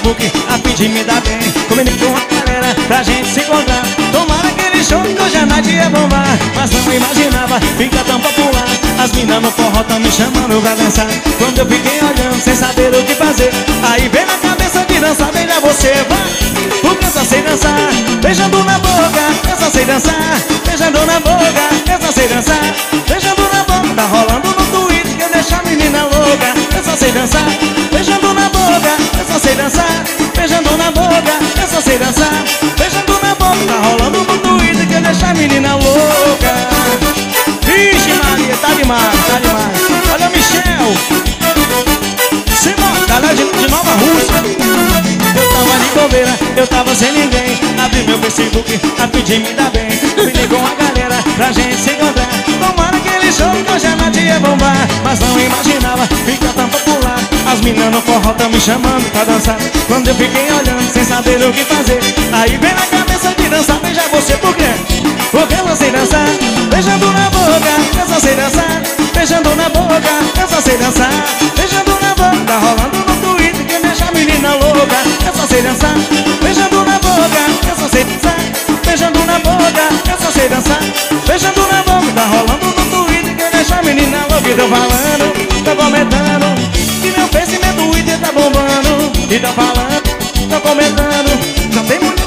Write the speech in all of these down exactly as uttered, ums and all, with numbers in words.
Facebook a fim de me dar bem. Combinei com a galera pra gente se encontrar. Tomara aquele show que hoje a noite ia bombar. Mas não imaginava ficar tão popular. As minas no forró tão me chamando pra dançar. Quando eu fiquei olhando sem saber o que fazer, aí veio na cabeça de dançar, beija você, vai. Porque eu só sei dançar, beijando na boca. Eu só sei dançar, beijando na boca. Eu só sei dançar, beijando na boca. Tá rolando no Twitter que deixa a menina louca. Eu só sei dançar, beijando na boca. Eu só sei dançar, beijando na boca. Eu só sei dançar, beijando na boca. Tá rolando no Twitter que deixa a menina louca. Vixe Maria, tá demais, tá demais. Olha o Michel Simão, galera de, de Nova Rússia. Eu tava de bobeira, eu tava sem ninguém. Abri meu Facebook a pedir me dar bem. Me com a galera pra gente se encontrar. Tomara aquele show que hoje a noite ia bombar. Mas não imaginava ficar tão popular. As meninas no forró tão me chamando pra dançar. Quando eu fiquei olhando sem saber o que fazer, aí vem na cabeça de dançar, beijar você, por quê? Porque eu só sei dançar, beijando na boca. Eu só sei dançar, beijando na boca. Eu só sei dançar, beijando na boca. Tá rolando no Twitter que deixa a menina louca. Eu só sei dançar, beijando na boca. Eu só sei dançar, beijando na boca. Eu só sei dançar, beijando na boca. Tá rolando no Twitter que deixa a menina louca. E tô falando, tô comentando que meu Face, meu Twitter tá bombando. E tô falando, tô comentando, já tem muito.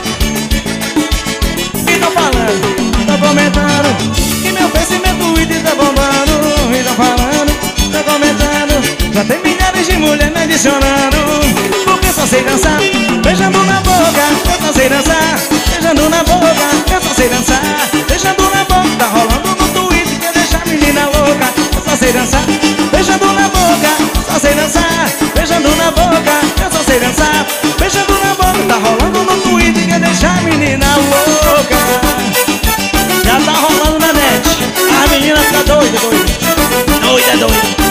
E tô falando, tô comentando que meu Face, meu Twitter tá bombando. E tô falando, tô comentando, já tem milhares de mulheres me adicionando. Porque eu só sei dançar, beijando na boca. Eu só sei dançar, beijando na boca. Eu só sei dançar, beijando na boca. Tá rolando no Twitter que deixa a menina louca. Eu só sei dançar, beijando na boca. Só sei dançar, beijando na boca. Eu só sei dançar, beijando na boca. Tá rolando no Twitter que deixa a menina louca. Já tá rolando na net. A menina fica doida, doida. Doida, doida.